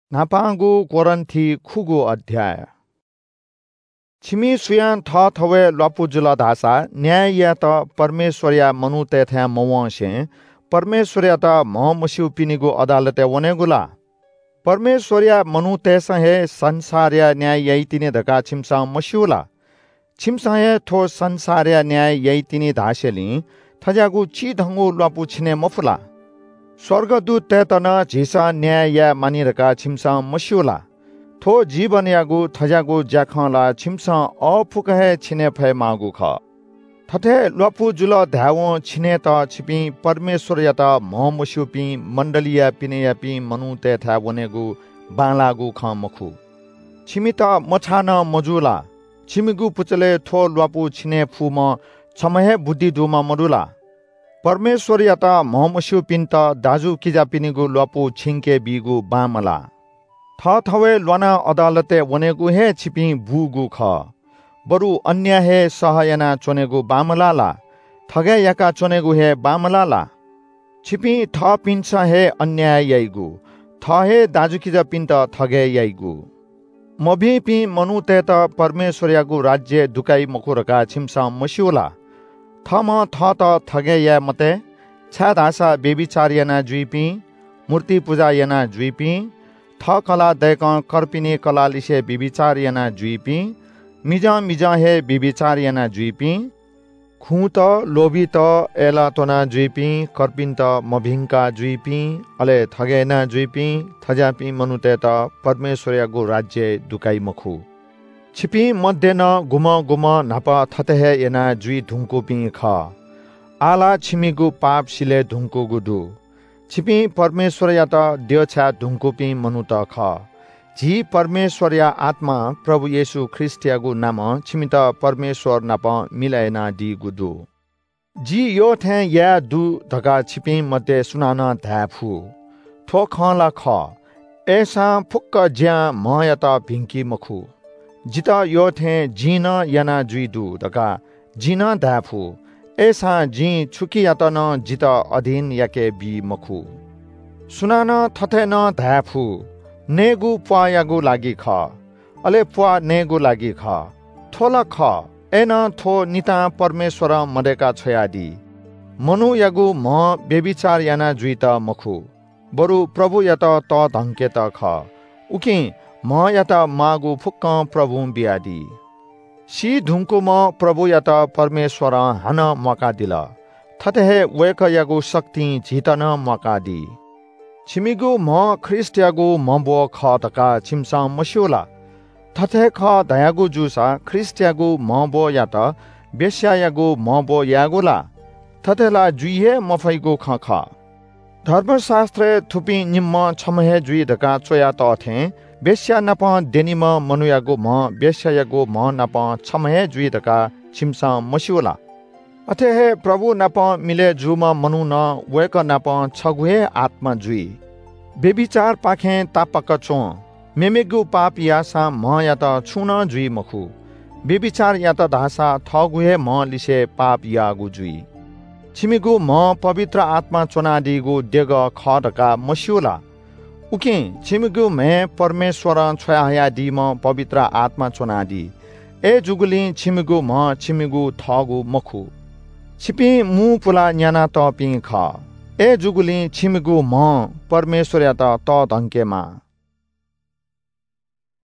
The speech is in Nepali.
나방구 고런티 쿠구 अध्याय छिमी सुयान थ थवे लपुजुला दासा न्याय या त परमेश्वरया मनु तेथ्या मवसे परमेश्वरया त मसिउ पिनिगु अदालत वनेगुला परमेश्वरया मनु तेस हे संसारया न्याय यैतिने धका छिमसा मसिउला छिमसा हे थो संसारया न्याय यैतिने धासेली थजागु ची धंगु लपु छिने मफुला स्वर्गदूत तेतन झिसा न्याय या मानिरका छिमसा मसिउला थो जीवन यागु थजागु ज्याखला छिमसा अफुकहे छिने फे मागु ख थथे लपु जुल धावो छिने त छिपी परमेश्वर या त मसिउपी मण्डलिया पिने यापी मनु तेथा वनेगु बालागु ख मखु छिमी त मछान मजुला छिमिगु पुचले थो लपु छिने फुम छमहे बुद्धि दुमा मरुला परमेश्वर या त मसिउ पिन त दाजु किजा पिनिगु लपु छिंके बिगु बामला थवे लना अदालते वनेगु हे छिपी बुगु ख बरु अन्य हे सहयना चोनेगु बामलाला थगे याका चोनेगु हे बामलाला छिपी थ पिन्छ हे अन्याय यैगु थ हे दाजुकिजा पिन्त थगे यैगु मभि पि मनु ते त परमेश्वर यागु राज्य दुकाई मखुरका छिमसा मसिउला थम थ त थगे या मते छा दासा बेबिचार याना जुइपी मूर्ति पूजा याना जुइपी थ कला दैक कर्पिने कला लिसे बिबिचार याना जुइपी मिजा हे बिबिचार याना जुइपी खुत लोभी त एला तोना जुइपी कर्पिन त मभिंका जुइपी अले थगेना जुइपी थजापी मनुते त परमेश्वर यागु राज्य दुकाई मखु छिपी मध्य न गुम नाप थतेहे याना जुइ धुंकु पि ख आला छिमिगु पाप सिले धुंकु गुदु छिपी परमेश्वर या त देवछा धुंकुपी मनु त ख झी परमेश्वर या आत्मा प्रभु येशु ख्रिस्ट यागु नाम छिमी त परमेश्वर नाप मिलायना दि गुदु जी यो थे या दु धका छिपी मते सुनाना धाफु थो खला ख एसा फुक्क ज्या म या त भिंकी मखु जित यो थे जिन याना जुइदु धका जिन धाफु ऐसा जी छुकी यातन जित अधीन याके बी मखु सुनान थथे न धाफु नेगु प्वा यागु लागि ख अले प्वा नेगु लागि ख थोला ख एन थो निता परमेश्वर मदेका छयादी मनु यागु म बेबिचार याना जुइत मखु बरु प्रभु यत त धंकेत ख उकि म यत मागु फुक्क प्रभु बियादी सी धुंकु म प्रभु यत परमेश्वर हन मका दिल थते वेक यागु शक्ति जितन मका दि छिमिगु म ख्रिस्ट यागु म बो ख तका छिमसा मसिउला थते ख दयागु जुसा ख्रिस्ट यागु म बो यात बेस्या यागु म बो यागुला थतेला जुइहे मफैगु ख ख धर्मशास्त्र थुपी निम्म छमहे जुइ धका चोया त थे बेस्या नप देनिम मनुयागु म बेस्यायागु म नप छमहे जुइ धका छिमसा मसिउला अथे हे प्रभु नप मिले जुम मनु न वेक नप छगुहे आत्मा जुइ बेबिचार पाखे तापक चो मेमेगु पाप यासा म या त छुन जुइ मखु बेबिचार या त धासा थगुहे म लिसे पाप यागु जुइ छिमिगु म पवित्र आत्मा चोनादिगु देग ख धका मसिउला उकि छिमिगु मे परमेश्वर छया दि म पवित्र आत्मा चोनादि ए जुगुली छिमिगु म छिमिगु थगु मखु छिपी मु पुला न्याना त पि ख ए जुगुली छिमिगु म परमेश्वर या त धंकेमा